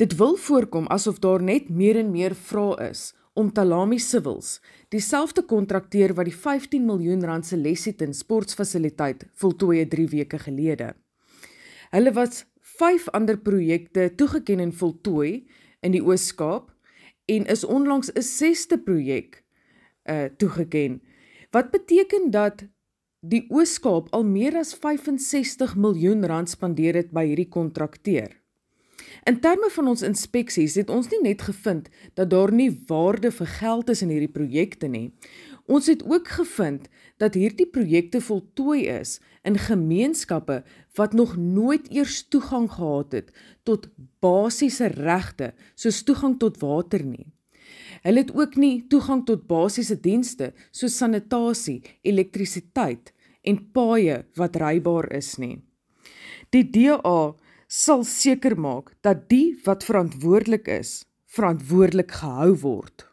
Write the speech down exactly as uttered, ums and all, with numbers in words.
Dit wil voorkom asof daar net meer en meer vrae is om Talami Civils, dieselfde kontrakteur wat die vyftien miljoen rand se Lessiton sportsfasiliteit voltooi drie weke gelede. Hulle was vyf ander projekte toegeken en voltooi in die Oos-Kaap en is onlangs 'n sesde projek uh, toegeken, wat beteken dat die Oos-Kaap al meer as vyfensestig miljoen rand spandeer het by hierdie kontrakteur. In terme van ons inspeksies het ons nie net gevind dat daar nie waarde vir geld is in hierdie projekte nie. Ons het ook gevind dat hierdie projekte voltooi is in gemeenskappe wat nog nooit eers toegang gehad het tot basiese regte, soos toegang tot water nie. Hulle het ook nie toegang tot basiese dienste soos sanitasie, elektrisiteit en paaie wat rybaar is nie. Die D A sal seker maak dat die wat verantwoordelik is, verantwoordelik gehou word.